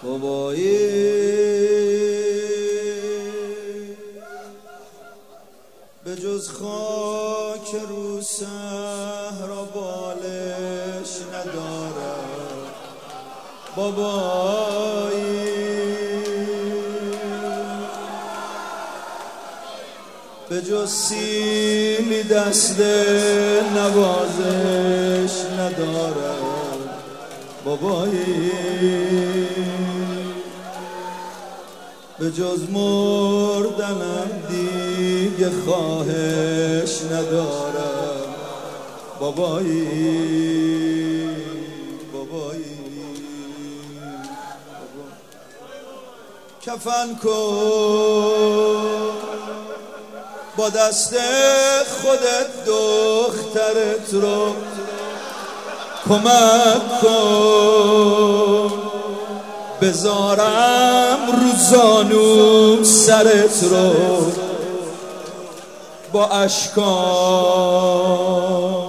بابایی به جز خاک رو صحرا بالش ندارد. بابایی به جز سیلی دست نوازش ندارد. بابایی به جز مردنم دیگه خواهش ندارم. بابایی کفن کن با دست خودت دخترت رو، کمک کن بذارم رو زانوم سرت رو، با اشکام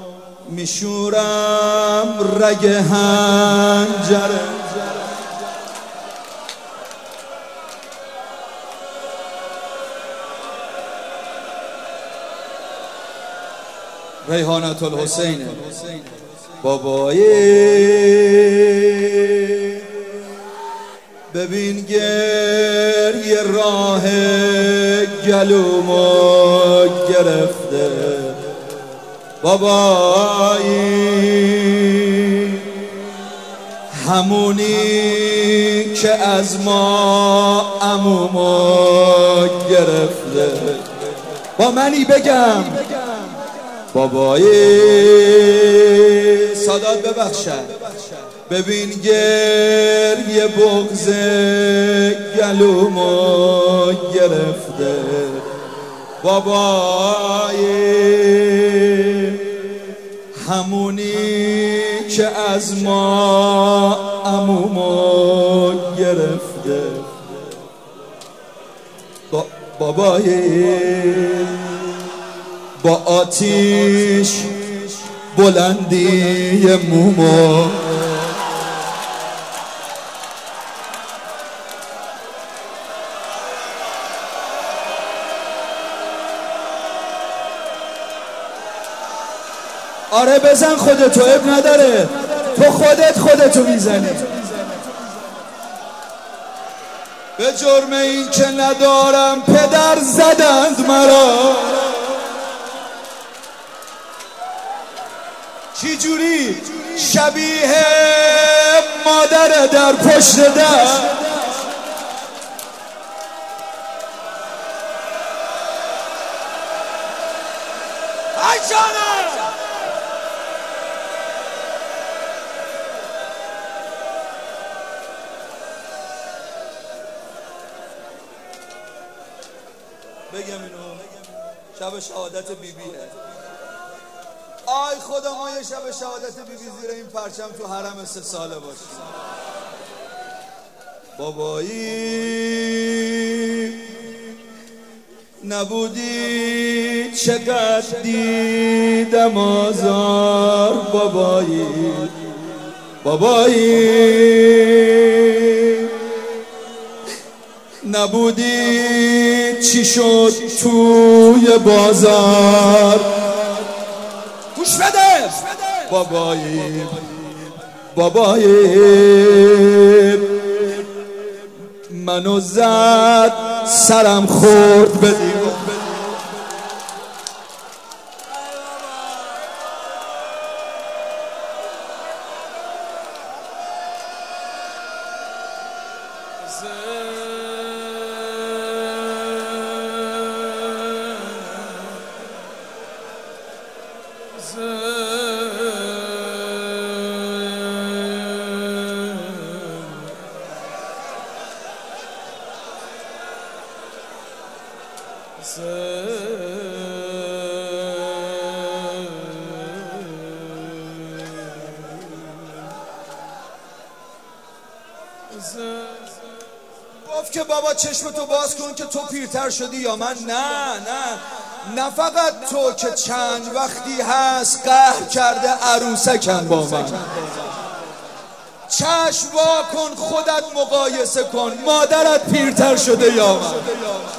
میشورم رگ حنجره. ریحانة الحسین. بابایی ببین گریه راه گلومو گرفته. بابایی همونی که از ما عمومو گرفته. با منی بگم بابایی سادات ببخشد. ببین گریه بغض گلومو گرفته. بابایی همونی که از ما عمومو گرفته. بابایی با آتیش بلندی مومو آره بزن خودتو، اب نداره، تو خودتو میزنی. به جرم این که ندارم پدر زدند مرا. چی جوری شبیه مادر در پشت در. ای جانم بگم اینو، شب شهادت بیبیه. آی خدا ما یه شب شهادت بیبی زیر این پرچم تو حرم 3 ساله باشیم. بابایی نبودی چقدر دیدم آزار. بابایی نبودی چی شد توی بازار. گوش بده بابایی منو زد سرم خورد به دیوار. گفت که بابا چشمتو باز کن که تو پیرتر شدی یا من. نه فقط تو که چند وقتی هست قهر کرده عروسکم با من. چشم وا کن خودت مقایسه کن، مادرت پیرتر شده یا من.